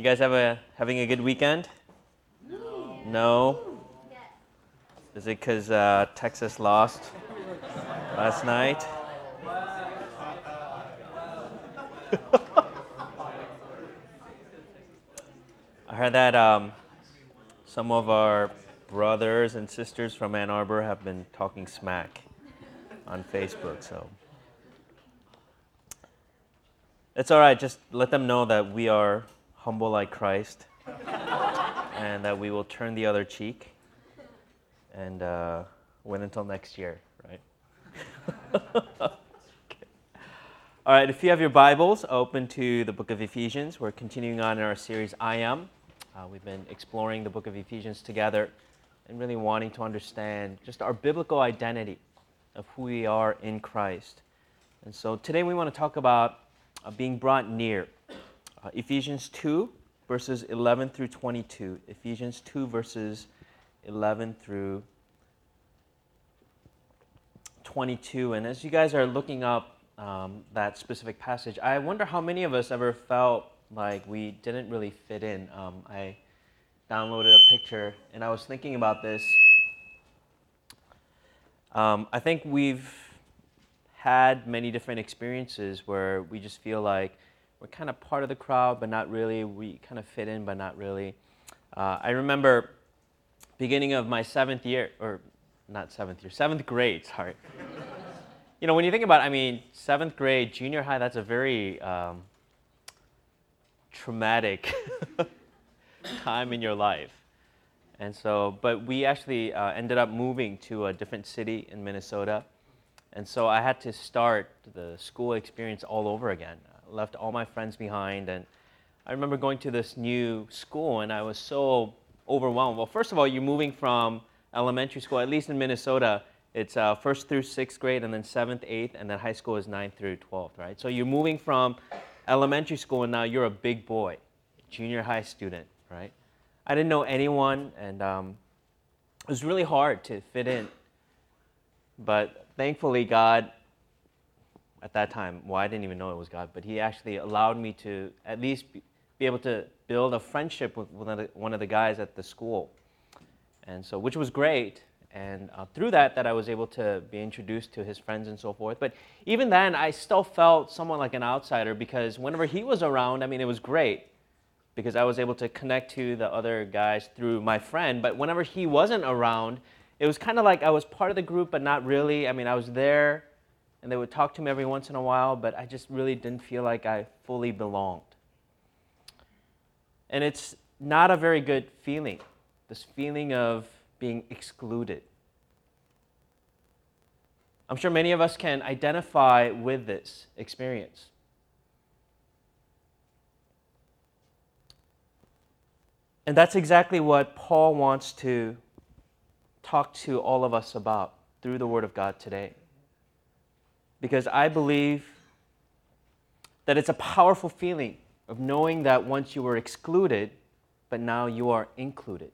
You guys having a good weekend? No? Is it because Texas lost last night? I heard that some of our brothers and sisters from Ann Arbor have been talking smack on Facebook, so it's all right. Just let them know that we are humble like Christ and that we will turn the other cheek and win until next year, right? All right, if you have your Bibles open to the book of Ephesians, we're continuing on in our series, I Am. We've been exploring the book of Ephesians together and really wanting to understand just our biblical identity of who we are in Christ. And so today we want to talk about being brought near. Ephesians 2, verses 11 through 22. Ephesians 2, verses 11 through 22. And as you guys are looking up that specific passage, I wonder how many of us ever felt like we didn't really fit in. I downloaded a picture, and I was thinking about this. I think we've had many different experiences where we just feel like we're kind of part of the crowd, but not really. We kind of fit in, but not really. I remember beginning of my seventh grade, sorry. You know, when you think about it, seventh grade, junior high, that's a very traumatic time in your life. And so, but we actually ended up moving to a different city in Minnesota. And so I had to start the school experience all over again. I left all my friends behind, and I remember going to this new school, and I was so overwhelmed. Well, first of all, you're moving from elementary school, at least in Minnesota, it's 1st through 6th grade, and then 7th, 8th, and then high school is 9th through 12th, right? So you're moving from elementary school, and now you're a big boy, junior high student, right? I didn't know anyone, and it was really hard to fit in. But thankfully, God, at that time, well, I didn't even know it was God, but He actually allowed me to at least be able to build a friendship with one of the guys at the school, and so, which was great. And through that I was able to be introduced to his friends and so forth. But even then, I still felt somewhat like an outsider because whenever he was around, it was great because I was able to connect to the other guys through my friend. But whenever he wasn't around, it was kind of like I was part of the group, but not really. I was there, and they would talk to me every once in a while, but I just really didn't feel like I fully belonged. And it's not a very good feeling, this feeling of being excluded. I'm sure many of us can identify with this experience. And that's exactly what Paul wants to talk to all of us about through the Word of God today. Because I believe that it's a powerful feeling of knowing that once you were excluded, but now you are included.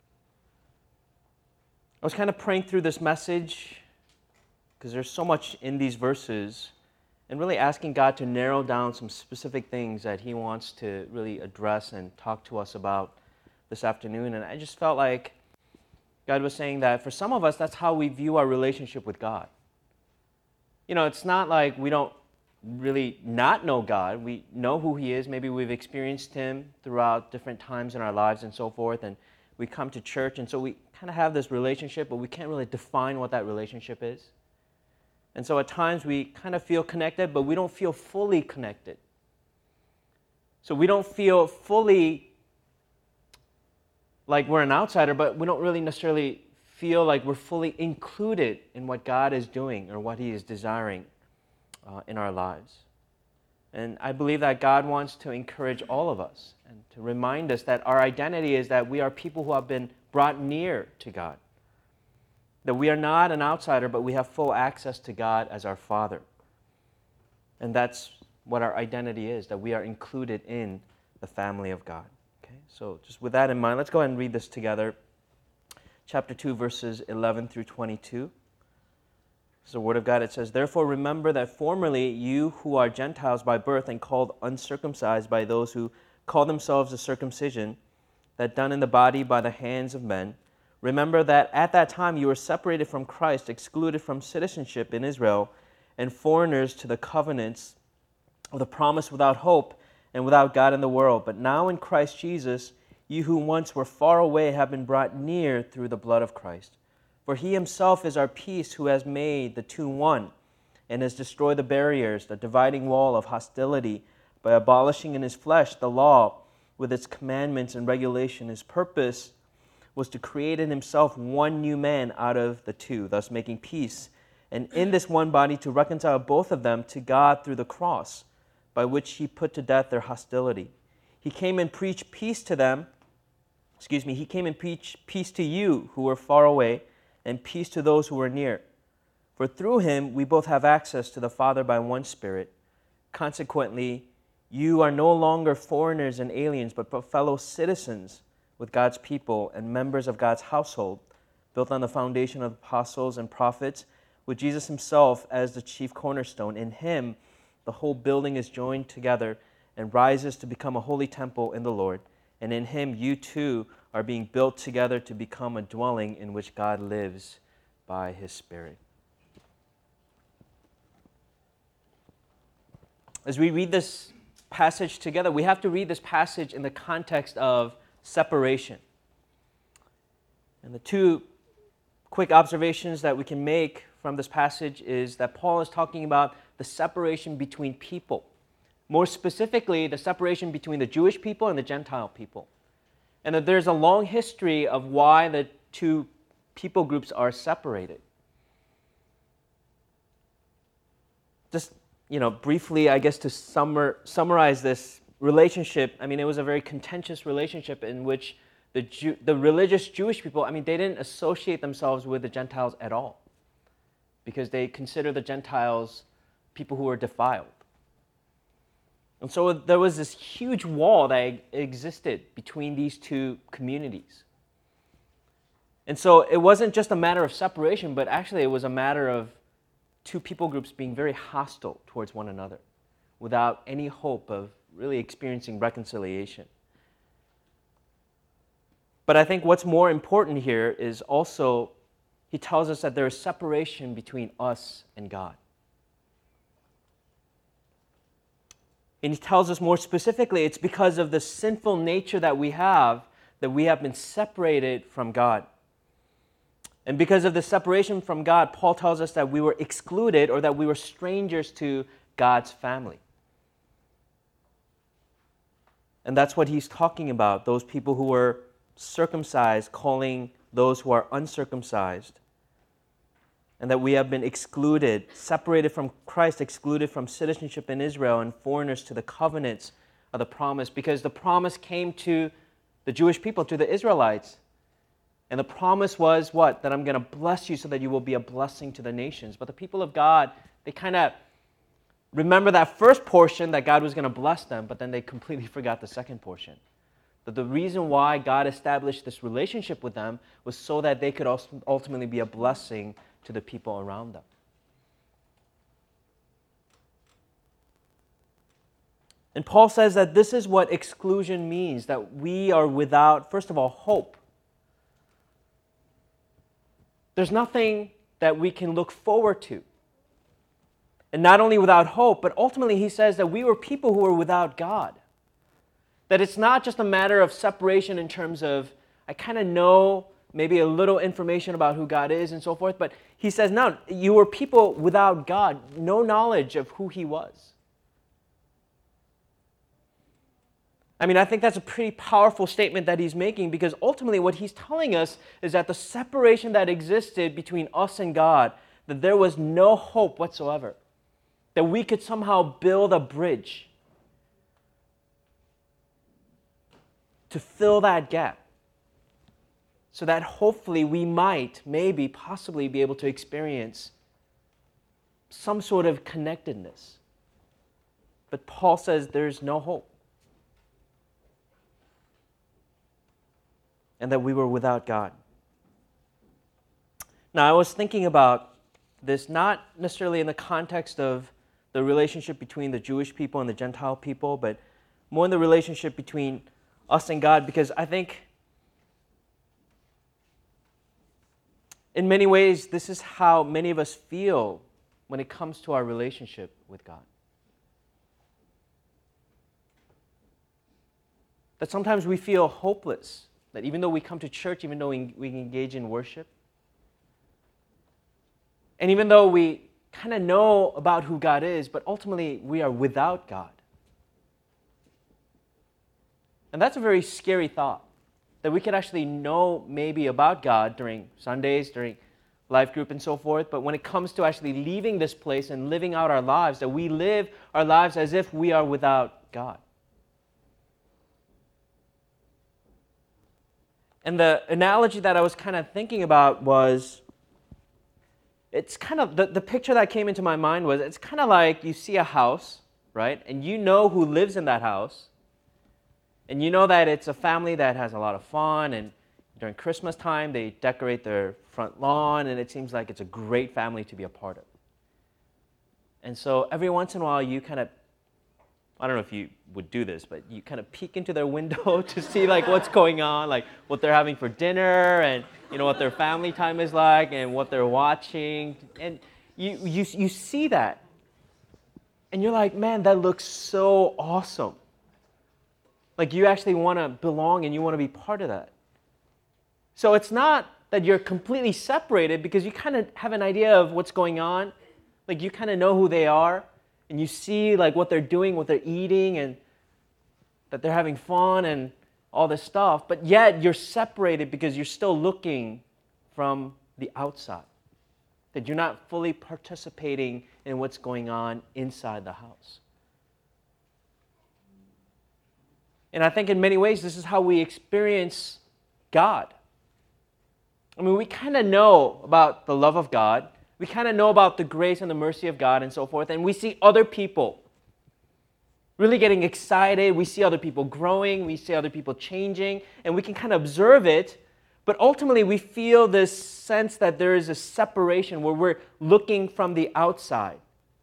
I was kind of praying through this message because there's so much in these verses and really asking God to narrow down some specific things that He wants to really address and talk to us about this afternoon. And I just felt like God was saying that for some of us, that's how we view our relationship with God. You know, it's not like we don't really not know God. We know who He is. Maybe we've experienced Him throughout different times in our lives and so forth. And we come to church, and so we kind of have this relationship, but we can't really define what that relationship is. And so at times we kind of feel connected, but we don't feel fully connected. So we don't feel fully like we're an outsider, but we don't really necessarily feel like we're fully included in what God is doing or what He is desiring in our lives. And I believe that God wants to encourage all of us and to remind us that our identity is that we are people who have been brought near to God. That we are not an outsider, but we have full access to God as our Father. And that's what our identity is, that we are included in the family of God. Okay, so just with that in mind, let's go ahead and read this together. Chapter 2, verses 11 through 22. This is the Word of God. It says, "Therefore remember that formerly you who are Gentiles by birth and called uncircumcised by those who call themselves the circumcision, that done in the body by the hands of men, remember that at that time you were separated from Christ, excluded from citizenship in Israel, and foreigners to the covenants of the promise, without hope and without God in the world. But now in Christ Jesus, you who once were far away have been brought near through the blood of Christ. For he himself is our peace, who has made the two one, and has destroyed the barriers, the dividing wall of hostility, by abolishing in his flesh the law with its commandments and regulation. His purpose was to create in himself one new man out of the two, thus making peace, and in this one body to reconcile both of them to God through the cross, by which he put to death their hostility. He came and preached peace to them. He came and preached peace to you who were far away, and peace to those who were near. For through him we both have access to the Father by one Spirit. Consequently, you are no longer foreigners and aliens, but fellow citizens with God's people and members of God's household, built on the foundation of apostles and prophets, with Jesus himself as the chief cornerstone. In him, the whole building is joined together and rises to become a holy temple in the Lord. And in him, you too are being built together to become a dwelling in which God lives by his Spirit. As we read this passage together, we have to read this passage in the context of separation. And the two quick observations that we can make from this passage is that Paul is talking about the separation between people. More specifically, the separation between the Jewish people and the Gentile people. And that there's a long history of why the two people groups are separated. Just, briefly, I guess to summarize this relationship, it was a very contentious relationship in which the religious Jewish people, they didn't associate themselves with the Gentiles at all, because they considered the Gentiles people who were defiled. And so there was this huge wall that existed between these two communities. And so it wasn't just a matter of separation, but actually it was a matter of two people groups being very hostile towards one another without any hope of really experiencing reconciliation. But I think what's more important here is also he tells us that there is separation between us and God. And he tells us more specifically, it's because of the sinful nature that we have been separated from God. And because of the separation from God, Paul tells us that we were excluded, or that we were strangers to God's family. And that's what he's talking about, those people who were circumcised calling those who are uncircumcised. And that we have been excluded, separated from Christ, excluded from citizenship in Israel, and foreigners to the covenants of the promise. Because the promise came to the Jewish people, to the Israelites. And the promise was what? That I'm going to bless you so that you will be a blessing to the nations. But the people of God, they kind of remember that first portion, that God was going to bless them, but then they completely forgot the second portion. That the reason why God established this relationship with them was so that they could ultimately be a blessing to the people around them. And Paul says that this is what exclusion means, that we are without, first of all, hope. There's nothing that we can look forward to. And not only without hope, but ultimately he says that we were people who were without God. That it's not just a matter of separation in terms of, I kind of know maybe a little information about who God is and so forth, but he says, no, you were people without God, no knowledge of who he was. I think that's a pretty powerful statement that he's making, because ultimately what he's telling us is that the separation that existed between us and God, that there was no hope whatsoever, that we could somehow build a bridge to fill that gap, so that hopefully we might, maybe, possibly be able to experience some sort of connectedness. But Paul says there's no hope. And that we were without God. Now, I was thinking about this not necessarily in the context of the relationship between the Jewish people and the Gentile people, but more in the relationship between us and God, because I think in many ways this is how many of us feel when it comes to our relationship with God. That sometimes we feel hopeless, that even though we come to church, even though we engage in worship, and even though we kind of know about who God is, but ultimately we are without God. And that's a very scary thought, that we could actually know maybe about God during Sundays, during life group and so forth, but when it comes to actually leaving this place and living out our lives, that we live our lives as if we are without God. And the analogy that I was kind of thinking about was, it's kind of, the picture that came into my mind was, it's kind of like you see a house, right? And you know who lives in that house. And you know that it's a family that has a lot of fun, and during Christmas time, they decorate their front lawn, and it seems like it's a great family to be a part of. And so every once in a while, you kind of, I don't know if you would do this, but you kind of peek into their window to see like what's going on, like what they're having for dinner, and you know what their family time is like, and what they're watching. And you see that. And you're like, man, that looks so awesome. Like you actually want to belong and you want to be part of that. So it's not that you're completely separated, because you kind of have an idea of what's going on. Like you kind of know who they are, and you see like what they're doing, what they're eating, and that they're having fun and all this stuff. But yet you're separated because you're still looking from the outside. That you're not fully participating in what's going on inside the house. And I think in many ways, this is how we experience God. I mean, we kind of know about the love of God. We kind of know about the grace and the mercy of God and so forth. And we see other people really getting excited. We see other people growing. We see other people changing. And we can kind of observe it. But ultimately, we feel this sense that there is a separation where we're looking from the outside.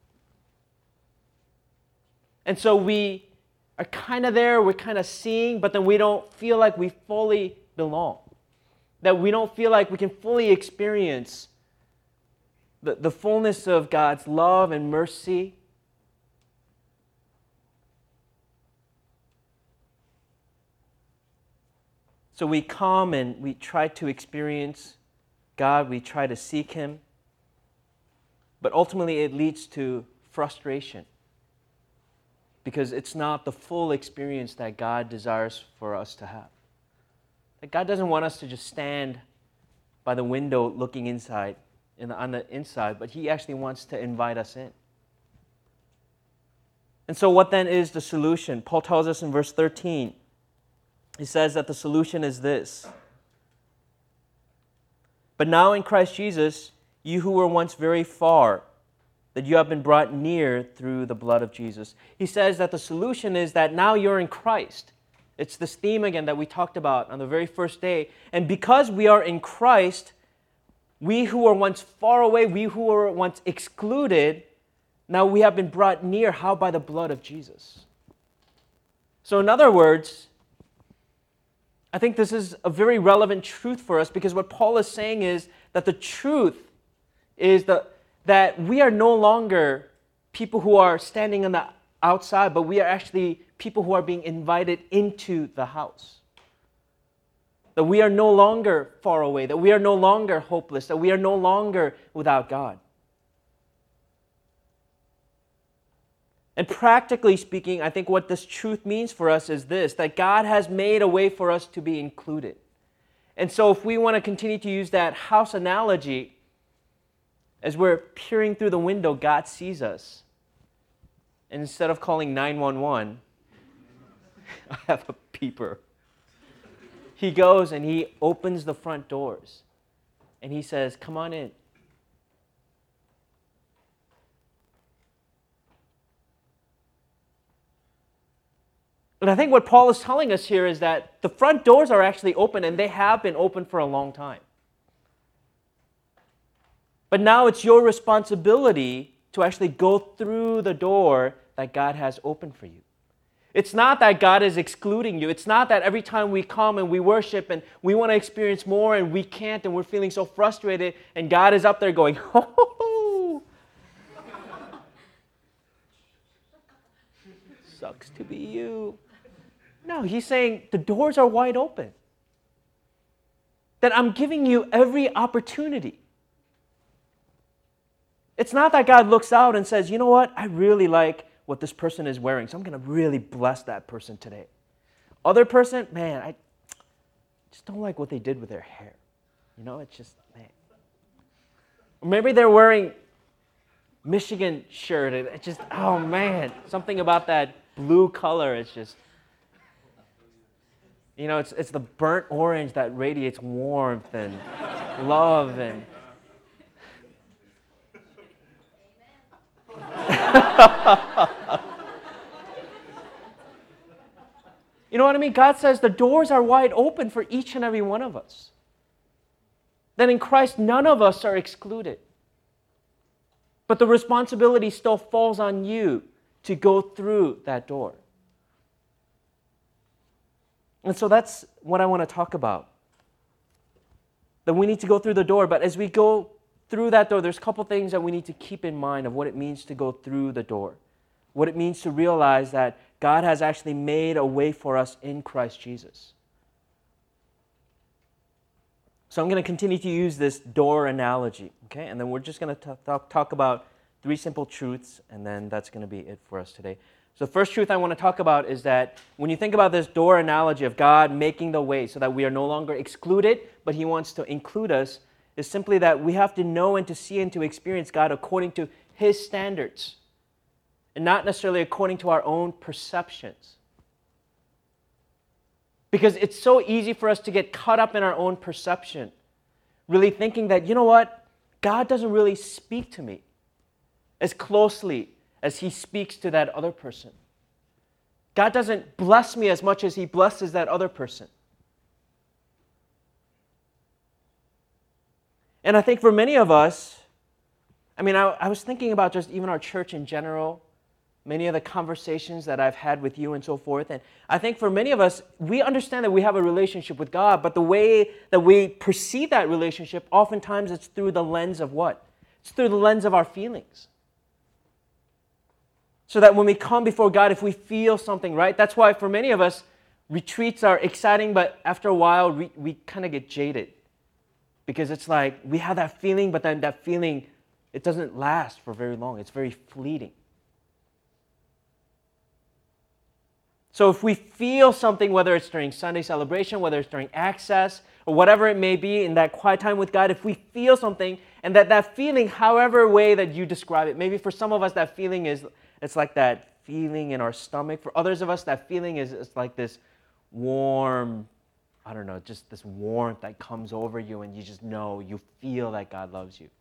And so we are kind of there, we're kind of seeing, but then we don't feel like we fully belong. That we don't feel like we can fully experience the fullness of God's love and mercy. So we come and we try to experience God, we try to seek Him, but ultimately it leads to frustration, because it's not the full experience that God desires for us to have. That God doesn't want us to just stand by the window looking inside, on the inside, but He actually wants to invite us in. And so what then is the solution? Paul tells us in verse 13, he says that the solution is this. But now in Christ Jesus, you who were once very far, that you have been brought near through the blood of Jesus. He says that the solution is that now you're in Christ. It's this theme again that we talked about on the very first day. And because we are in Christ, we who were once far away, we who were once excluded, now we have been brought near. How? By the blood of Jesus. So in other words, I think this is a very relevant truth for us, because what Paul is saying is that the truth is that we are no longer people who are standing on the outside, but we are actually people who are being invited into the house. That we are no longer far away, that we are no longer hopeless, that we are no longer without God. And practically speaking, I think what this truth means for us is this, that God has made a way for us to be included. And so if we want to continue to use that house analogy, as we're peering through the window, God sees us. And instead of calling 911, I have a peeper. He goes and He opens the front doors. And He says, come on in. And I think what Paul is telling us here is that the front doors are actually open, and they have been open for a long time. But now it's your responsibility to actually go through the door that God has opened for you. It's not that God is excluding you. It's not that every time we come and we worship and we want to experience more and we can't and we're feeling so frustrated and God is up there going, ho, ho, ho. Sucks to be you. No, he's saying the doors are wide open. That I'm giving you every opportunity. It's not that God looks out and says, you know what, I really like what this person is wearing, so I'm going to really bless that person today. Other person, man, I just don't like what they did with their hair. You know, it's just, man. Or maybe they're wearing Michigan shirt, and it's just, oh man, something about that blue color, it's just, you know, it's the burnt orange that radiates warmth and love and you know what I mean? God says the doors are wide open for each and every one of us. That in Christ, none of us are excluded. But the responsibility still falls on you to go through that door. And so that's what I want to talk about. That we need to go through the door, but as we go through that door, there's a couple things that we need to keep in mind of what it means to go through the door. What it means to realize that God has actually made a way for us in Christ Jesus. So I'm going to continue to use this door analogy, okay? And then we're just going to talk about 3 simple truths, and then that's going to be it for us today. So the first truth I want to talk about is that when you think about this door analogy of God making the way so that we are no longer excluded, but He wants to include us, is simply that we have to know and to see and to experience God according to His standards and not necessarily according to our own perceptions. Because it's so easy for us to get caught up in our own perception, really thinking that, you know what, God doesn't really speak to me as closely as He speaks to that other person. God doesn't bless me as much as He blesses that other person. And I think for many of us, I was thinking about just even our church in general, many of the conversations that I've had with you and so forth. And I think for many of us, we understand that we have a relationship with God, but the way that we perceive that relationship, oftentimes it's through the lens of what? It's through the lens of our feelings. So that when we come before God, if we feel something, right? That's why for many of us, retreats are exciting, but after a while, we kind of get jaded. Because it's like we have that feeling, but then that feeling, it doesn't last for very long. It's very fleeting. So if we feel something, whether it's during Sunday celebration, whether it's during access, or whatever it may be in that quiet time with God, if we feel something, and that feeling, however way that you describe it, maybe for some of us that feeling is, it's like that feeling in our stomach. For others of us, that feeling is it's like this warm, I don't know, just this warmth that comes over you and you just know, you feel that God loves you.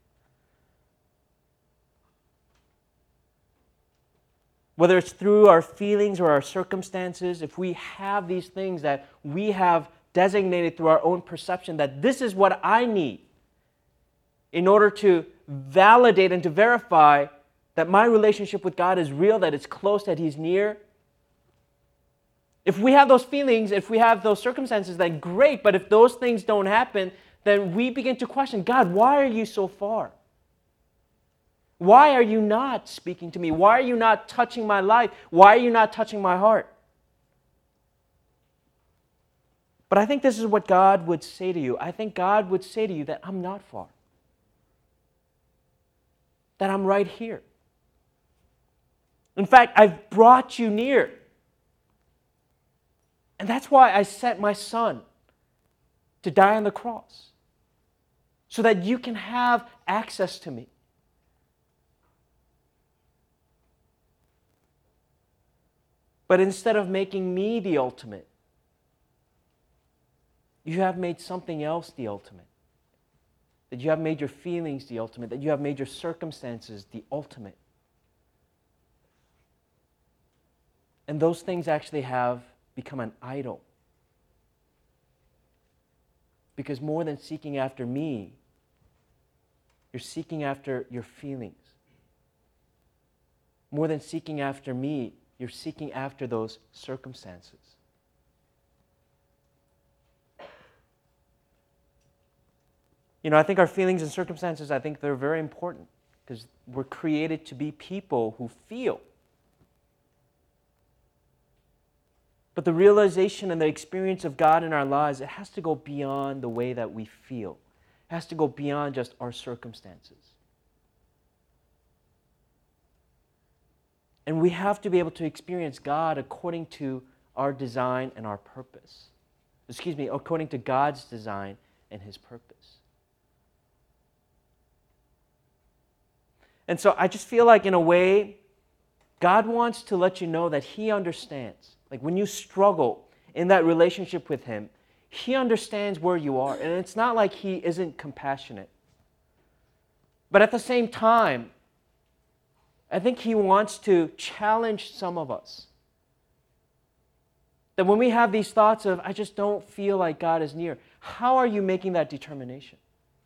Whether it's through our feelings or our circumstances, if we have these things that we have designated through our own perception that this is what I need in order to validate and to verify that my relationship with God is real, that it's close, that He's near. If we have those feelings, if we have those circumstances, then great. But if those things don't happen, then we begin to question, God, why are you so far? Why are you not speaking to me? Why are you not touching my life? Why are you not touching my heart? But I think this is what God would say to you. I think God would say to you that I'm not far. That I'm right here. In fact, I've brought you near. And that's why I sent my Son to die on the cross. So that you can have access to me. But instead of making me the ultimate, you have made something else the ultimate. That you have made your feelings the ultimate. That you have made your circumstances the ultimate. And those things actually have become an idol. Because more than seeking after me, you're seeking after your feelings. More than seeking after me, you're seeking after those circumstances. I think our feelings and circumstances, I think they're very important because we're created to be people who feel. But the realization and the experience of God in our lives, it has to go beyond the way that we feel. It has to go beyond just our circumstances. And we have to be able to experience God according to our design and our purpose. According to God's design and His purpose. And so I just feel like, in a way, God wants to let you know that He understands. Like when you struggle in that relationship with Him, He understands where you are. And it's not like He isn't compassionate. But at the same time, I think He wants to challenge some of us. That when we have these thoughts of, I just don't feel like God is near, how are you making that determination?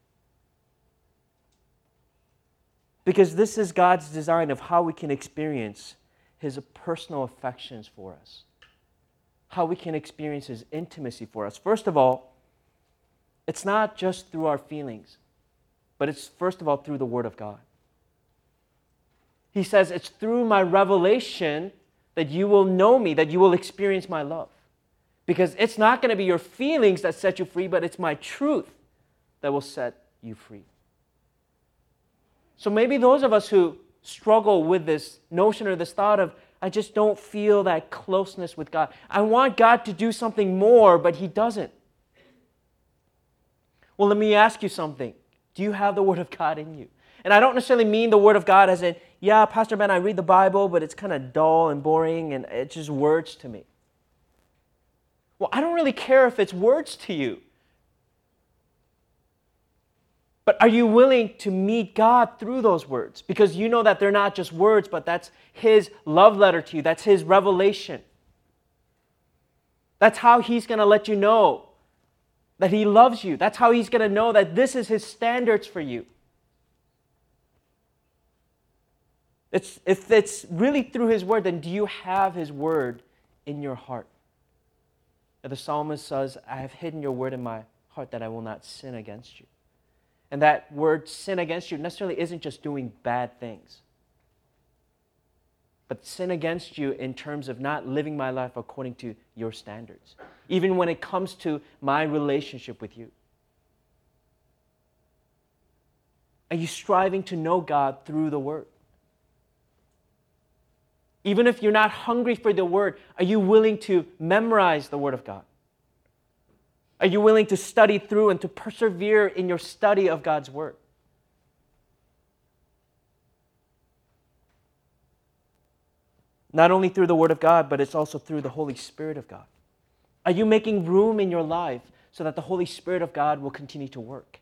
Because this is God's design of how we can experience His personal affections for us. How we can experience His intimacy for us. First of all, it's not just through our feelings, but it's first of all through the Word of God. He says, it's through my revelation that you will know me, that you will experience my love. Because it's not going to be your feelings that set you free, but it's my truth that will set you free. So maybe those of us who struggle with this notion or this thought of, I just don't feel that closeness with God. I want God to do something more, but He doesn't. Well, let me ask you something. Do you have the Word of God in you? And I don't necessarily mean the Word of God as in, yeah, Pastor Ben, I read the Bible, but it's kind of dull and boring and it's just words to me. Well, I don't really care if it's words to you. But are you willing to meet God through those words? Because you know that they're not just words, but that's His love letter to you. That's His revelation. That's how He's going to let you know that He loves you. That's how He's going to know that this is His standards for you. If it's really through His Word, then do you have His Word in your heart? The psalmist says, I have hidden your word in my heart that I will not sin against you. And that word sin against you necessarily isn't just doing bad things. But sin against you in terms of not living my life according to your standards. Even when it comes to my relationship with you. Are you striving to know God through the Word? Even if you're not hungry for the Word, are you willing to memorize the Word of God? Are you willing to study through and to persevere in your study of God's Word? Not only through the Word of God, but it's also through the Holy Spirit of God. Are you making room in your life so that the Holy Spirit of God will continue to work?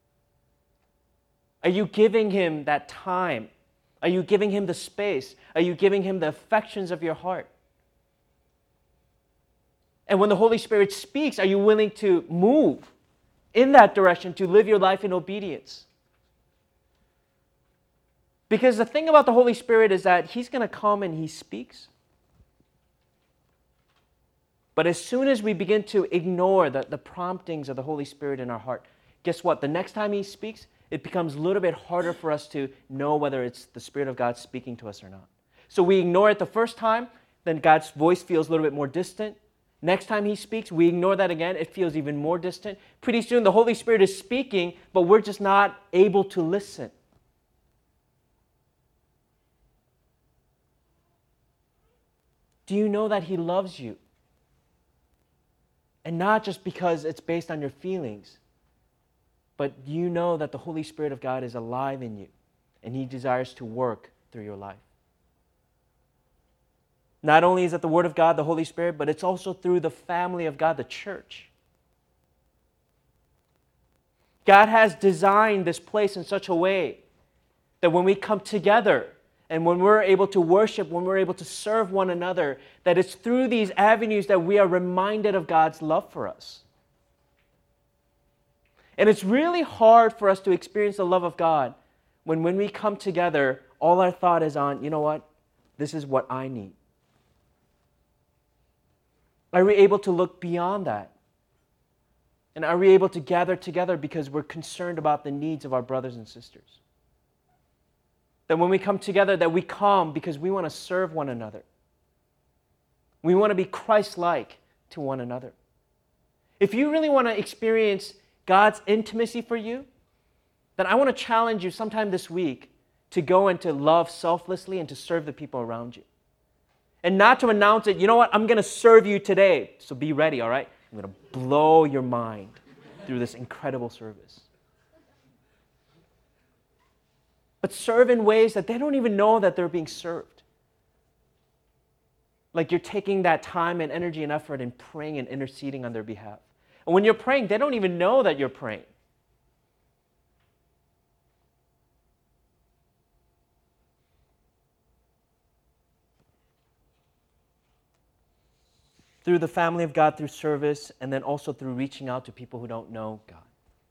Are you giving Him that time? Are you giving Him the space? Are you giving Him the affections of your heart? And when the Holy Spirit speaks, are you willing to move in that direction, to live your life in obedience? Because the thing about the Holy Spirit is that He's going to come and He speaks. But as soon as we begin to ignore the promptings of the Holy Spirit in our heart, guess what? The next time He speaks, it becomes a little bit harder for us to know whether it's the Spirit of God speaking to us or not. So we ignore it the first time, then God's voice feels a little bit more distant. Next time He speaks, we ignore that again. It feels even more distant. Pretty soon, the Holy Spirit is speaking, but we're just not able to listen. Do you know that He loves you? And not just because it's based on your feelings, but you know that the Holy Spirit of God is alive in you, and He desires to work through your life. Not only is it the Word of God, the Holy Spirit, but it's also through the family of God, the church. God has designed this place in such a way that when we come together and when we're able to worship, when we're able to serve one another, that it's through these avenues that we are reminded of God's love for us. And it's really hard for us to experience the love of God when we come together, all our thought is on, you know what? This is what I need. Are we able to look beyond that? And are we able to gather together because we're concerned about the needs of our brothers and sisters? That when we come together, that we come because we want to serve one another. We want to be Christ-like to one another. If you really want to experience God's intimacy for you, then I want to challenge you sometime this week to go and to love selflessly and to serve the people around you. And not to announce it, you know what, I'm going to serve you today, so be ready, all right? I'm going to blow your mind through this incredible service. But serve in ways that they don't even know that they're being served. Like you're taking that time and energy and effort and praying and interceding on their behalf. And when you're praying, they don't even know that you're praying. Through the family of God, through service, and then also through reaching out to people who don't know God.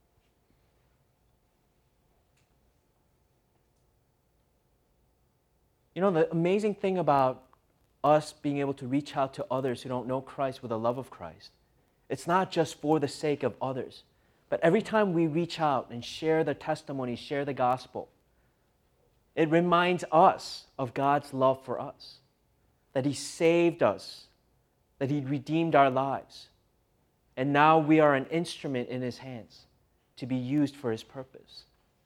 You know, the amazing thing about us being able to reach out to others who don't know Christ with the love of Christ, it's not just for the sake of others, but every time we reach out and share the testimony, share the gospel, it reminds us of God's love for us, that He saved us, that He redeemed our lives, and now we are an instrument in His hands to be used for His purpose.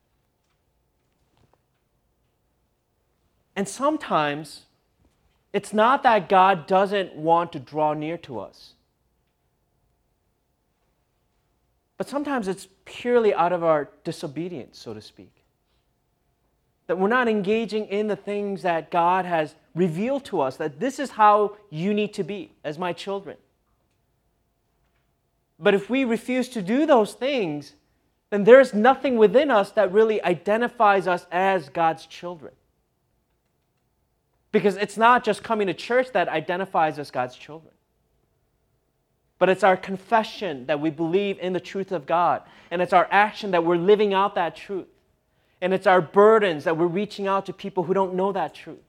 And sometimes, it's not that God doesn't want to draw near to us, but sometimes it's purely out of our disobedience, so to speak. That we're not engaging in the things that God has revealed to us, that this is how you need to be as my children. But if we refuse to do those things, then there's nothing within us that really identifies us as God's children. Because it's not just coming to church that identifies us God's children. But it's our confession that we believe in the truth of God. And it's our action that we're living out that truth. And it's our burdens that we're reaching out to people who don't know that truth.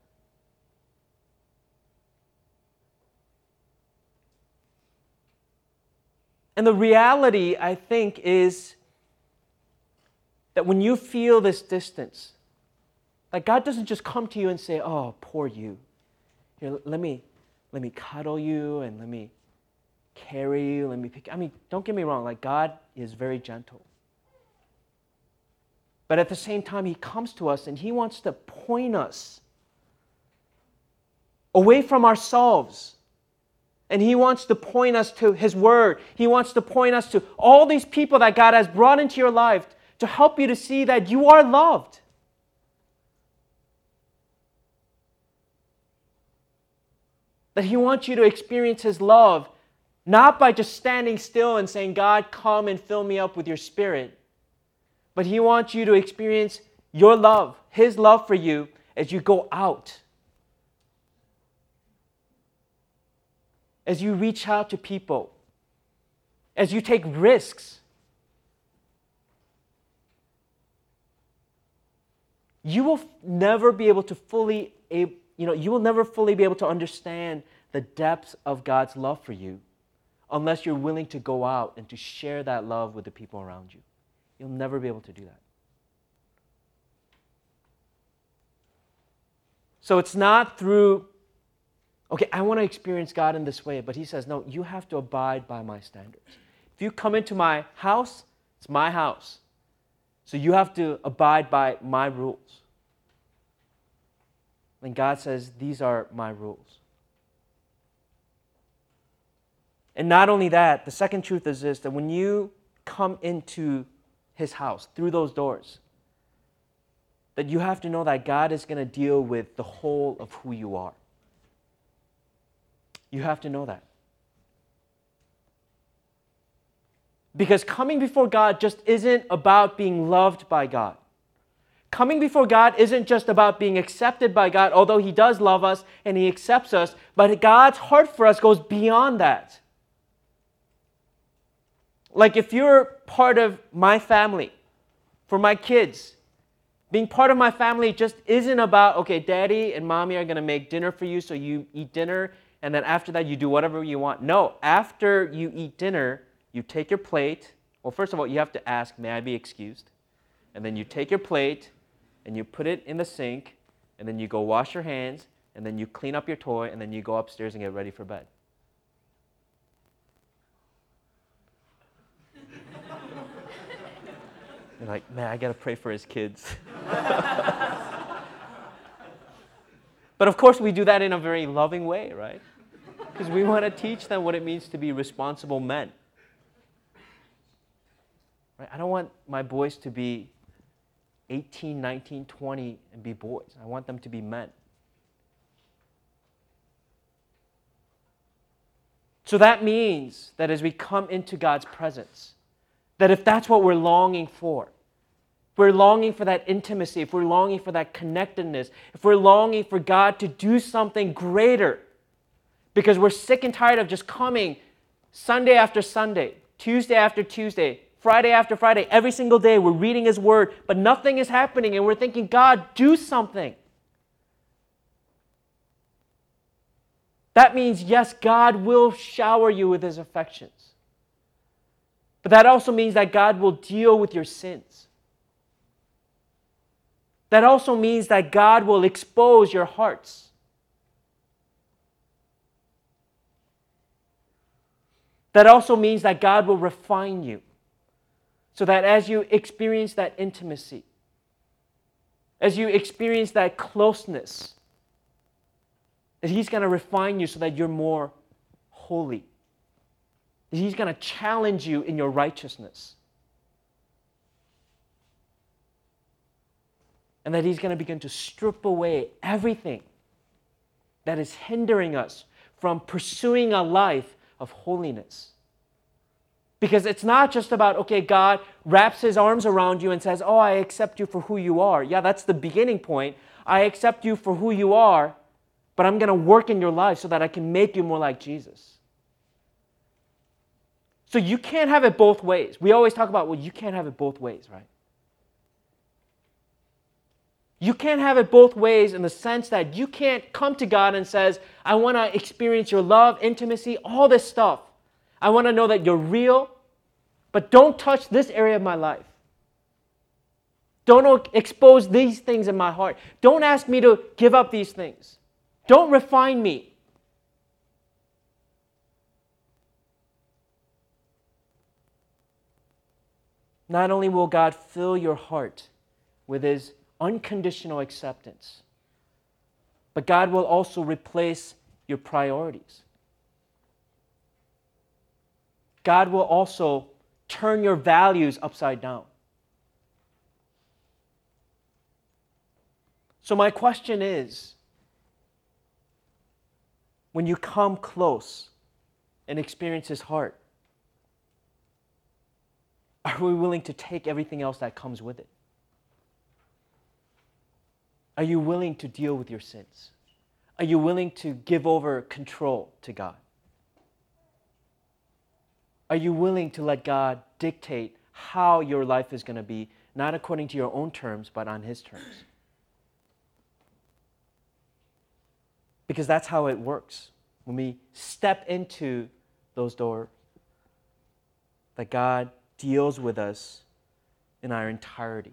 And the reality, I think, is that when you feel this distance, like God doesn't just come to you and say, oh, poor you. Here, let me cuddle you and let me carry you, let me pick. I mean, don't get me wrong, like God is very gentle. But at the same time, He comes to us and He wants to point us away from ourselves. And He wants to point us to His Word. He wants to point us to all these people that God has brought into your life to help you to see that you are loved. That He wants you to experience His love, not by just standing still and saying, God, come and fill me up with your Spirit. But He wants you to experience your love, His love for you as you go out. As you reach out to people. As you take risks. You will never be able to you will never fully be able to understand the depths of God's love for you unless you're willing to go out and to share that love with the people around you. You'll never be able to do that. So it's not through, okay, I want to experience God in this way, but He says, no, you have to abide by my standards. If you come into my house, it's my house. So you have to abide by my rules. And God says, these are my rules. And not only that, the second truth is this, that when you come into His house, through those doors, that you have to know that God is going to deal with the whole of who you are. You have to know that. Because coming before God just isn't about being loved by God. Coming before God isn't just about being accepted by God, although He does love us and He accepts us, but God's heart for us goes beyond that. Like if you're part of my family, for my kids, being part of my family just isn't about, okay, Daddy and Mommy are going to make dinner for you, so you eat dinner, and then after that you do whatever you want. No, after you eat dinner, you take your plate. Well, first of all, you have to ask, may I be excused? And then you take your plate and you put it in the sink, and then you go wash your hands, and then you clean up your toy, and then you go upstairs and get ready for bed. You're like, man, I got to pray for his kids. But of course, we do that in a very loving way, right? Because we want to teach them what it means to be responsible men. Right? I don't want my boys to be 18, 19, 20 and be boys. I want them to be men. So that means that as we come into God's presence, that if that's what we're longing for, if we're longing for that intimacy, if we're longing for that connectedness, if we're longing for God to do something greater, because we're sick and tired of just coming Sunday after Sunday, Tuesday after Tuesday, Friday after Friday, every single day we're reading His Word, but nothing is happening, and we're thinking, God, do something. That means, yes, God will shower you with His affections. But that also means that God will deal with your sins. That also means that God will expose your hearts. That also means that God will refine you, so that as you experience that intimacy, as you experience that closeness, that He's going to refine you so that you're more holy. That He's going to challenge you in your righteousness. And that He's going to begin to strip away everything that is hindering us from pursuing a life of holiness. Because it's not just about, okay, God wraps His arms around you and says, oh, I accept you for who you are. Yeah, that's the beginning point. I accept you for who you are, but I'm going to work in your life so that I can make you more like Jesus. So you can't have it both ways. We always talk about, well, you can't have it both ways, right? You can't have it both ways in the sense that you can't come to God and says, I want to experience your love, intimacy, all this stuff. I want to know that you're real, but don't touch this area of my life. Don't expose these things in my heart. Don't ask me to give up these things. Don't refine me. Not only will God fill your heart with His unconditional acceptance, but God will also replace your priorities. God will also turn your values upside down. So my question is, when you come close and experience His heart, are we willing to take everything else that comes with it? Are you willing to deal with your sins? Are you willing to give over control to God? Are you willing to let God dictate how your life is going to be, not according to your own terms, but on His terms? Because that's how it works. When we step into those doors, that God deals with us in our entirety.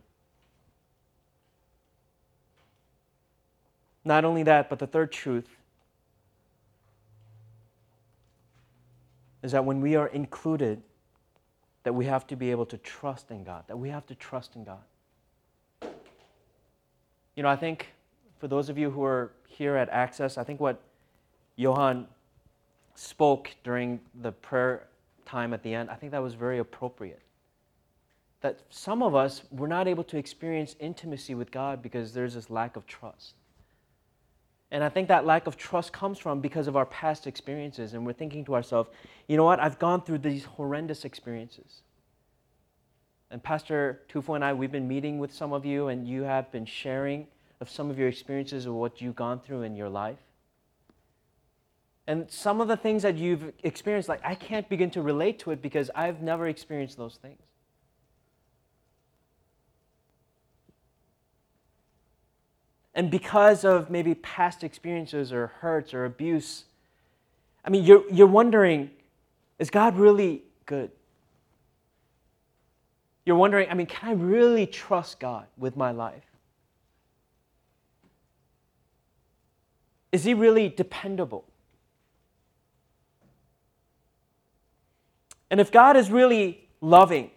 Not only that, but the third truth is that when we are included, that we have to be able to trust in God, that we have to trust in God. You know, I think for those of you who are here at Access, I think what Johan spoke during the prayer time at the end, I think that was very appropriate. That some of us were not able to experience intimacy with God because there's this lack of trust. And I think that lack of trust comes from because of our past experiences. And we're thinking to ourselves, you know what, I've gone through these horrendous experiences. And Pastor Tufo and I, we've been meeting with some of you, and you have been sharing of some of your experiences of what you've gone through in your life. And some of the things that you've experienced, like I can't begin to relate to it because I've never experienced those things. And because of maybe past experiences or hurts or abuse, I mean, you're wondering, is God really good? You're wondering, I mean, can I really trust God with my life? Is He really dependable? And if God is really loving,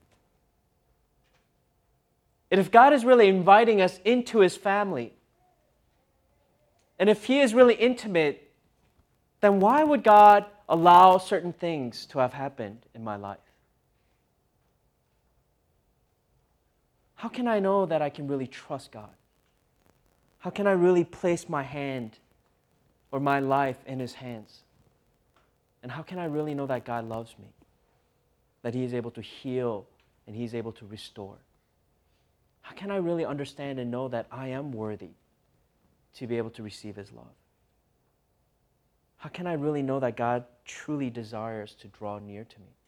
and if God is really inviting us into His family, and if He is really intimate, then why would God allow certain things to have happened in my life? How can I know that I can really trust God? How can I really place my hand or my life in His hands? And how can I really know that God loves me? That He is able to heal and He is able to restore? How can I really understand and know that I am worthy to be able to receive His love? How can I really know that God truly desires to draw near to me?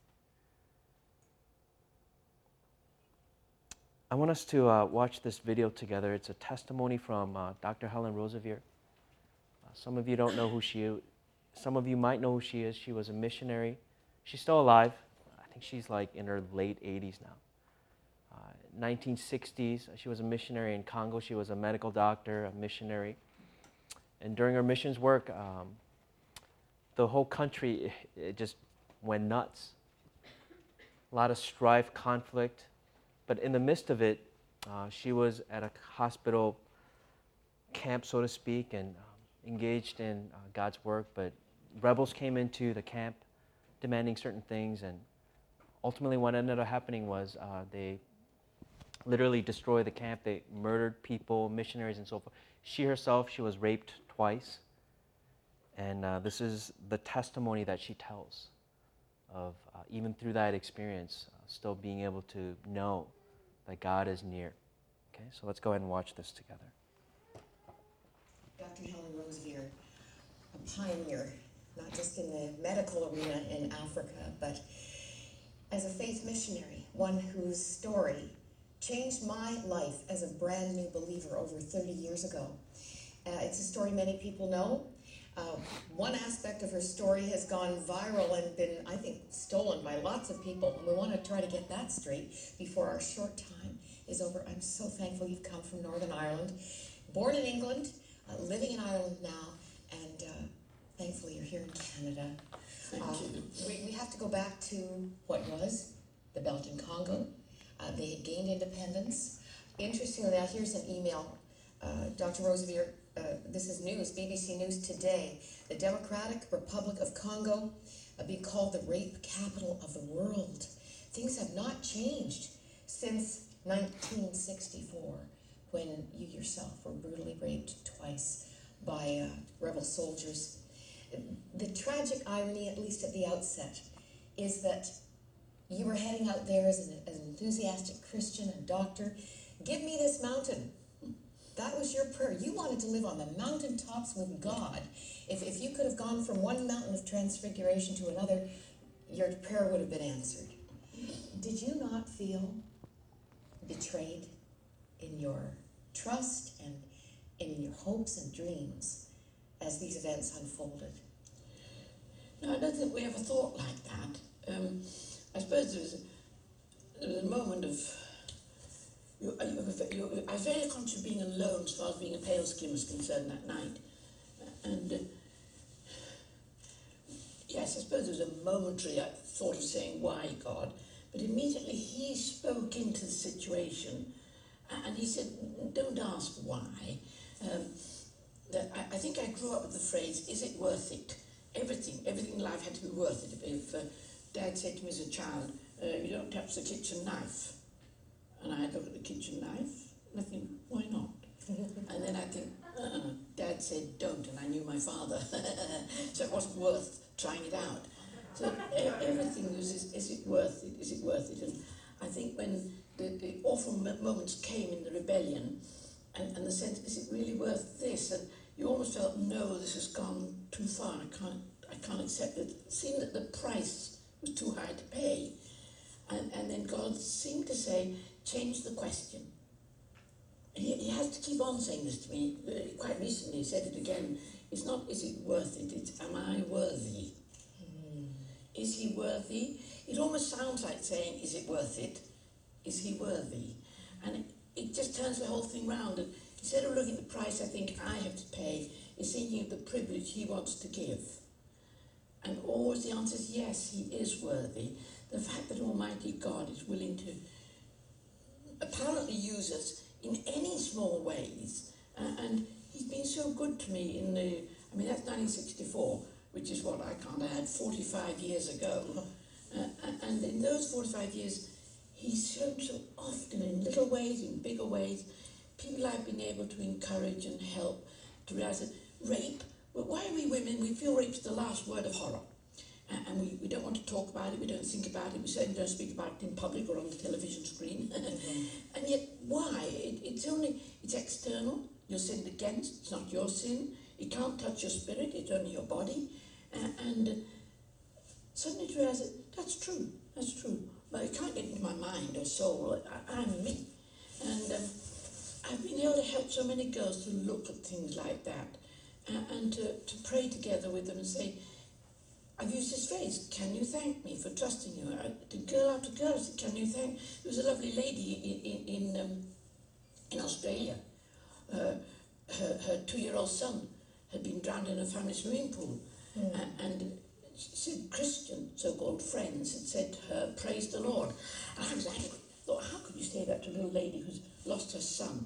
I want us to watch this video together. It's a testimony from Dr. Helen Roseveare. Some of you don't know who she is. Some of you might know who she is. She was a missionary. She's still alive. I think she's like in her late 80s now. 1960s, she was a missionary in Congo. She was a medical doctor, a missionary. And during her missions work, the whole country, it just went nuts. A lot of strife, conflict. But in the midst of it, she was at a hospital camp, so to speak, and engaged in God's work. But rebels came into the camp demanding certain things. And ultimately what ended up happening was they literally destroyed the camp. They murdered people, missionaries, and so forth. She herself, she was raped twice. And this is the testimony that she tells of even through that experience, still being able to know that God is near. Okay, so let's go ahead and watch this together. Dr. Helen Roseveare, a pioneer, not just in the medical arena in Africa, but as a faith missionary, one whose story changed my life as a brand new believer over 30 years ago. It's a story many people know. One aspect of her story has gone viral and been, I think, stolen by lots of people. And we want to try to get that straight before our short time is over. I'm so thankful you've come from Northern Ireland. Born in England, living in Ireland now, and thankfully you're here in Canada. We have to go back to what was the Belgian Congo. They had gained independence. Interestingly, here's an email. Dr. Roseveare, this is news, BBC News today. The Democratic Republic of Congo being called the rape capital of the world. Things have not changed since 1964, when you yourself were brutally raped twice by rebel soldiers. The tragic irony, at least at the outset, is that you were heading out there as an enthusiastic Christian and doctor. Give me this mountain. That was your prayer. You wanted to live on the mountaintops with God. If you could have gone from one mountain of transfiguration to another, your prayer would have been answered. Did you not feel betrayed in your trust and in your hopes and dreams as these events unfolded? No, I don't think we ever thought like that. I suppose there was a moment of... I was very conscious of being alone as far as being a pale skin was concerned that night. And yes, I suppose there was a momentary thought of saying, why, God? But immediately He spoke into the situation and He said, don't ask why. I think I grew up with the phrase, is it worth it? Everything in life had to be worth it. If Dad said to me as a child, you don't touch the kitchen knife. And I look at the kitchen knife, and I think, why not? And then I think, Dad said don't, and I knew my father. So it wasn't worth trying it out. So everything was, is it worth it? Is it worth it? And I think when the awful moments came in the rebellion, and the sense, is it really worth this? And you almost felt, no, this has gone too far. I can't accept it. It seemed that the price was too high to pay. And then God seemed to say, change the question. And he has to keep on saying this to me. Quite recently he said it again It's not, is it worth it? It's, am I worthy? Is he worthy? It almost sounds like saying, is it worth it? Is he worthy? And it just turns the whole thing round. And instead of looking at the price I think I have to pay, it's thinking of the privilege he wants to give. And always the answer is yes, he is worthy. The fact that Almighty God is willing to apparently use us in any small ways. And he's been so good to me in the, I mean, that's 1964, which is what I can't add, 45 years ago. And in those 45 years, he's shown so often in little ways, in bigger ways, people I've been able to encourage and help to realise that rape, well, why are we women, we feel rape's the last word of horror. And we don't want to talk about it, we don't think about it, we certainly don't speak about it in public or on the television screen. And yet, why? It's external, you're sinned against, it's not your sin, it can't touch your spirit, it's only your body. And suddenly to realise that that's true. But it can't get into my mind or soul, I'm me. And I've been able to help so many girls to look at things like that and to pray together with them and say, I've used this phrase, can you thank me for trusting you? To girl after girl, I said, can you thank? There was a lovely lady in Australia. Her 2-year-old son had been drowned in a family swimming pool. And she said, Christian, so-called friends, had said to her, praise the Lord. And I was angry. I thought, how could you say that to a little lady who's lost her son?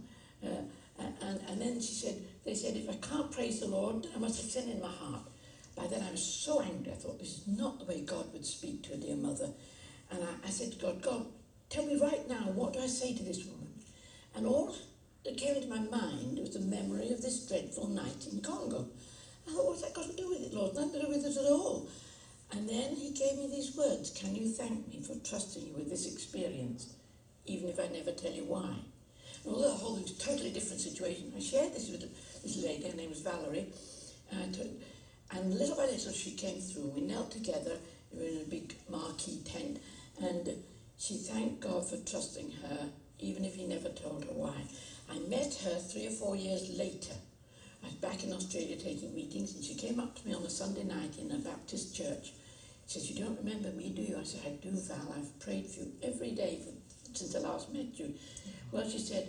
And then she said, they said, if I can't praise the Lord, I must have sin in my heart. By then I was so angry, I thought, this is not the way God would speak to a dear mother. And I said to God, tell me right now, what do I say to this woman? And all that came into my mind was the memory of this dreadful night in Congo. I thought, what's that got to do with it, Lord? Nothing to do with it at all. And then he gave me these words, can you thank me for trusting you with this experience, even if I never tell you why? And although a whole totally different situation, I shared this with this lady, her name was Valerie, and little by little she came through. We knelt together, we were in a big marquee tent, and she thanked God for trusting her, even if he never told her why. I met her 3 or 4 years later. I was back in Australia taking meetings, and she came up to me on a Sunday night in a Baptist church. She says, you don't remember me, do you? I said, I do, Val. I've prayed for you every day since I last met you. Well, she said,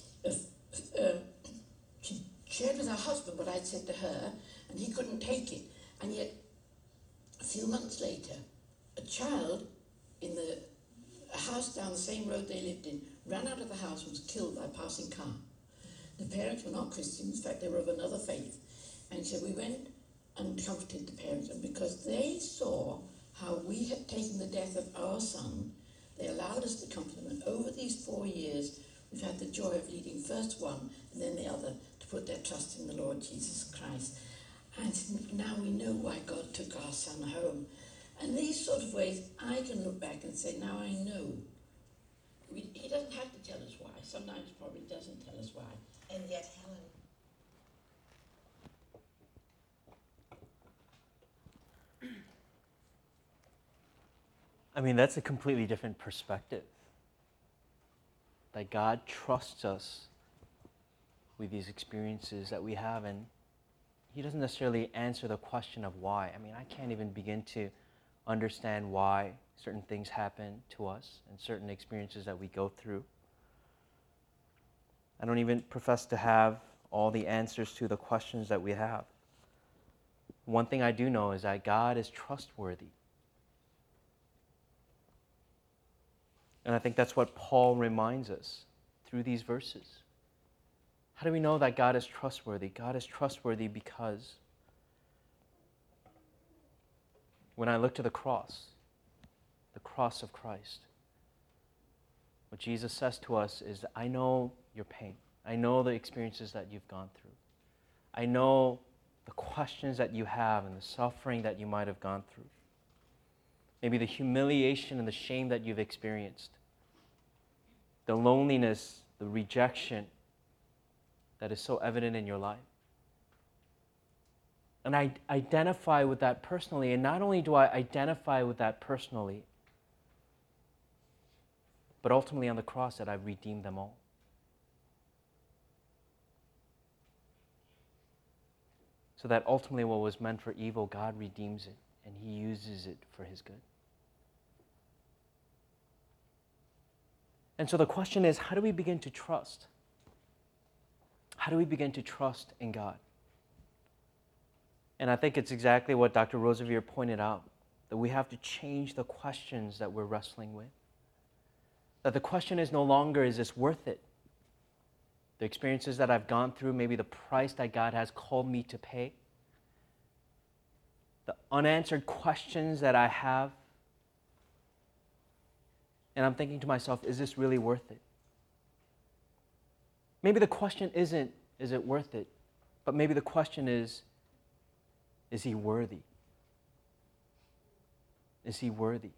she shared with her husband what I'd said to her, and he couldn't take it. And yet, a few months later, a child in a house down the same road they lived in ran out of the house and was killed by a passing car. The parents were not Christians, in fact they were of another faith. And so we went and comforted the parents, and because they saw how we had taken the death of our son, they allowed us to comfort them. And over these 4 years, we've had the joy of leading first one and then the other to put their trust in the Lord Jesus Christ. And now we know why God took our son home. And these sort of ways, I can look back and say, now I know. He doesn't have to tell us why. Sometimes he probably doesn't tell us why. And yet, Helen, I mean, that's a completely different perspective. That God trusts us with these experiences that we have, and he doesn't necessarily answer the question of why. I mean, I can't even begin to understand why certain things happen to us and certain experiences that we go through. I don't even profess to have all the answers to the questions that we have. One thing I do know is that God is trustworthy. And I think that's what Paul reminds us through these verses. How do we know that God is trustworthy? God is trustworthy because when I look to the cross of Christ, what Jesus says to us is, I know your pain. I know the experiences that you've gone through. I know the questions that you have and the suffering that you might have gone through. Maybe the humiliation and the shame that you've experienced. The loneliness, the rejection that is so evident in your life. And I identify with that personally, and not only do I identify with that personally, but ultimately on the cross that I've redeemed them all. so that ultimately what was meant for evil, God redeems it and he uses it for his good. And so the question is, how do we begin to trust? How do we begin to trust in God? And I think it's exactly what Dr. Roseveare pointed out, that we have to change the questions that we're wrestling with. That the question is no longer, is this worth it? The experiences that I've gone through, maybe the price that God has called me to pay, the unanswered questions that I have, and I'm thinking to myself, is this really worth it? Maybe the question isn't, is it worth it? But maybe the question is he worthy? Is he worthy?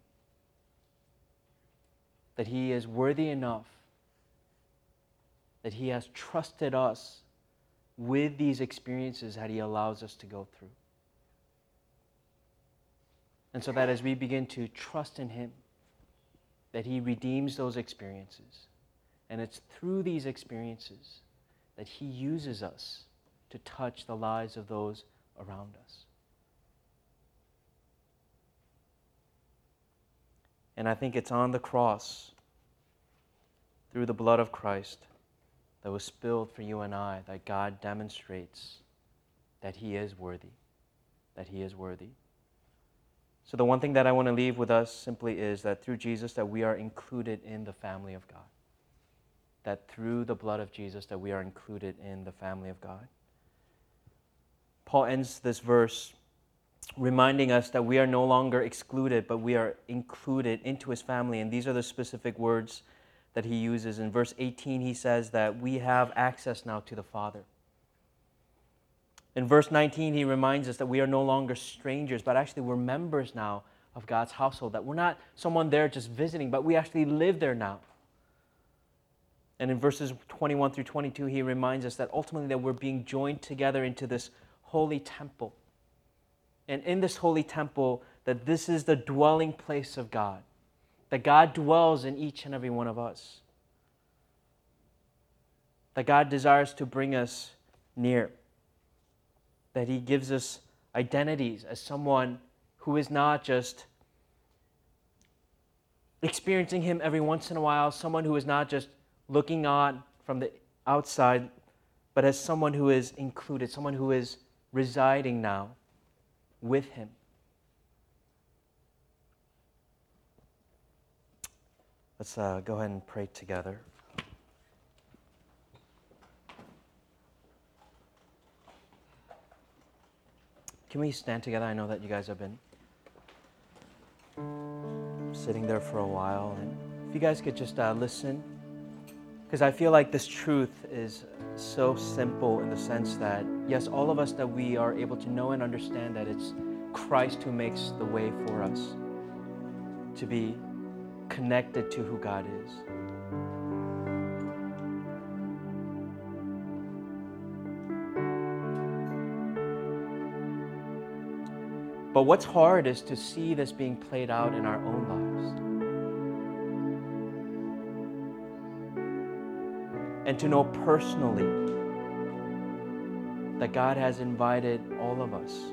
That he is worthy enough, that he has trusted us with these experiences that he allows us to go through. And so that as we begin to trust in him, that he redeems those experiences. And it's through these experiences that he uses us to touch the lives of those around us. And I think it's on the cross, through the blood of Christ that was spilled for you and I, that God demonstrates that he is worthy, that he is worthy. So the one thing that I want to leave with us simply is that through Jesus that we are included in the family of God. That through the blood of Jesus that we are included in the family of God. Paul ends this verse reminding us that we are no longer excluded, but we are included into his family. And these are the specific words that he uses. In verse 18, he says that we have access now to the Father. In verse 19, he reminds us that we are no longer strangers, but actually we're members now of God's household, that we're not someone there just visiting, but we actually live there now. And in verses 21 through 22, he reminds us that ultimately that we're being joined together into this holy temple. And in this holy temple, that this is the dwelling place of God, that God dwells in each and every one of us, that God desires to bring us near, that he gives us identities as someone who is not just experiencing him every once in a while, someone who is not just looking on from the outside, but as someone who is included, someone who is residing now with him. Let's go ahead and pray together. Can we stand together? I know that you guys have been sitting there for a while. And if you guys could just listen, because I feel like this truth is so simple in the sense that, yes, all of us, that we are able to know and understand that it's Christ who makes the way for us to be connected to who God is. But what's hard is to see this being played out in our own lives. And to know personally that God has invited all of us.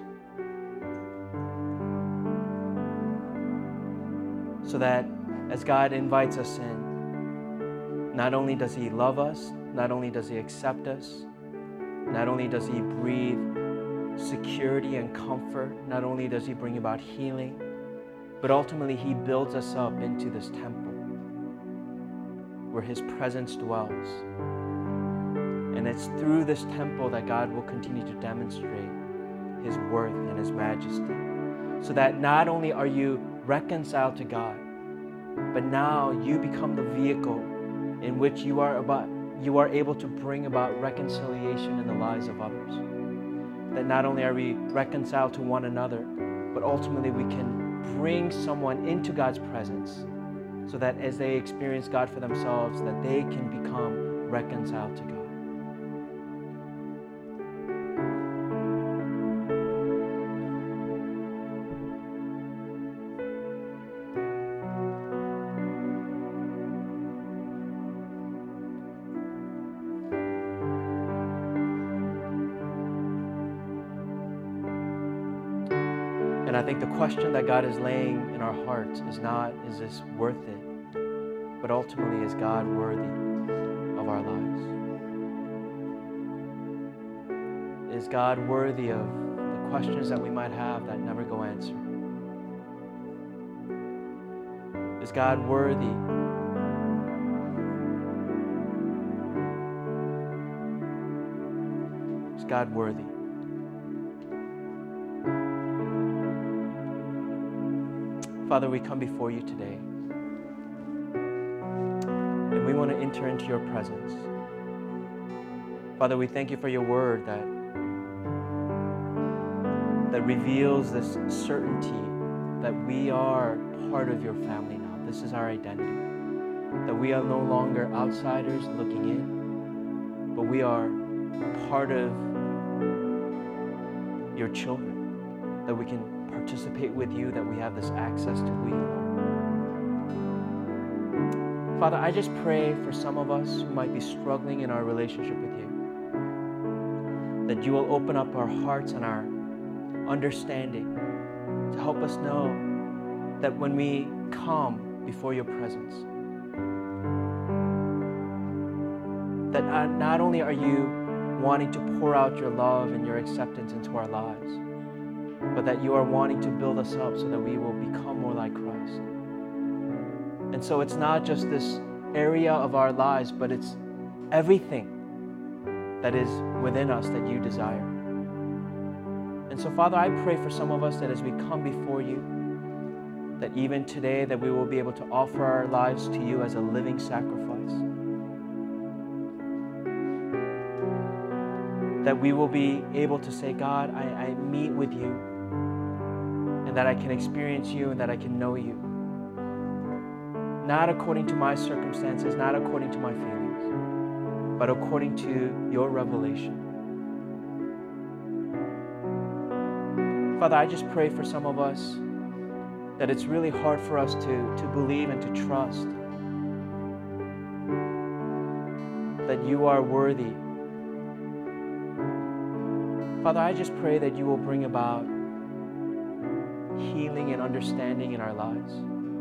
So that as God invites us in, not only does he love us, not only does he accept us, not only does he breathe security and comfort, not only does he bring about healing, but ultimately he builds us up into this temple where his presence dwells. And it's through this temple that God will continue to demonstrate his worth and his majesty. So that not only are you reconciled to God, but now you become the vehicle in which you are able to bring about reconciliation in the lives of others. That not only are we reconciled to one another, but ultimately we can bring someone into God's presence so that as they experience God for themselves, that they can become reconciled to God. And I think the question that God is laying in our hearts is not, is this worth it? But ultimately, is God worthy of our lives? Is God worthy of the questions that we might have that never go answered? Is God worthy Is God worthy? Father, we come before you today, and we want to enter into your presence. Father, we thank you for your word that reveals this certainty that we are part of your family now. This is our identity. That we are no longer outsiders looking in, but we are part of your children. That we can participate with you, that we have this access to who you are. Father, I just pray for some of us who might be struggling in our relationship with you, that you will open up our hearts and our understanding to help us know that when we come before your presence, that not only are you wanting to pour out your love and your acceptance into our lives, but that you are wanting to build us up so that we will become more like Christ. And so it's not just this area of our lives, but it's everything that is within us that you desire. And so, Father, I pray for some of us that as we come before you, that even today that we will be able to offer our lives to you as a living sacrifice. That we will be able to say, God, I meet with you, and that I can experience you and that I can know you. Not according to my circumstances, not according to my feelings, but according to your revelation. Father, I just pray for some of us that it's really hard for us to believe and to trust that you are worthy. Father, I just pray that you will bring about healing and understanding in our lives.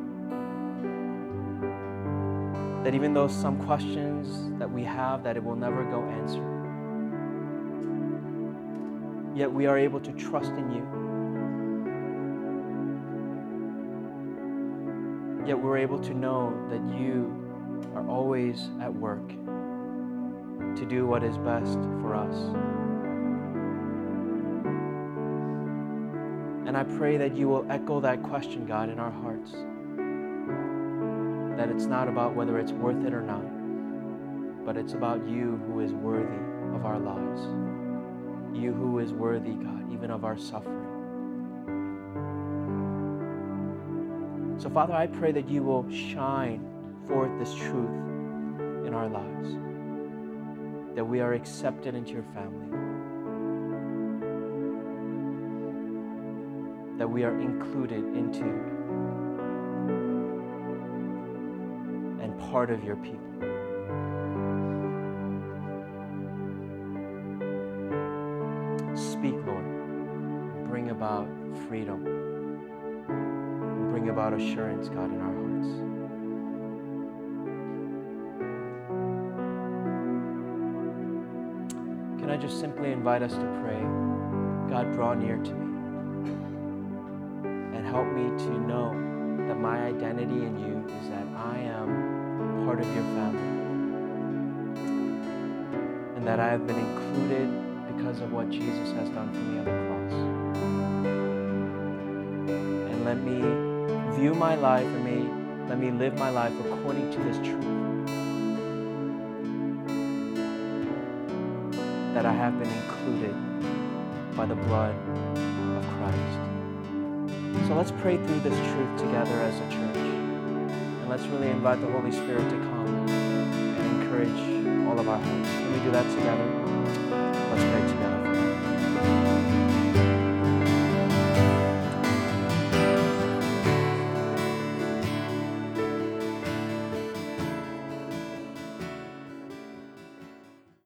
That even though some questions that we have, that it will never go answered, yet we are able to trust in you. Yet we're able to know that you are always at work to do what is best for us. And I pray that you will echo that question, God, in our hearts. That it's not about whether it's worth it or not, but it's about you who is worthy of our lives. You who is worthy, God, even of our suffering. So, Father, I pray that you will shine forth this truth in our lives, that we are accepted into your family, that we are included into and part of your people. Speak, Lord, and bring about freedom. Bring about assurance, God, in our hearts. Can I just simply invite us to pray, God, draw near to me and help me to know that my identity in you is that I am part of your family and that I have been included because of what Jesus has done for me on the cross. And let me view my life and let me live my life according to this truth, that I have been included by the blood of Christ. So let's pray through this truth together as a church, and let's really invite the Holy Spirit to come and encourage all of our hearts. Can we do that together? Let's pray together.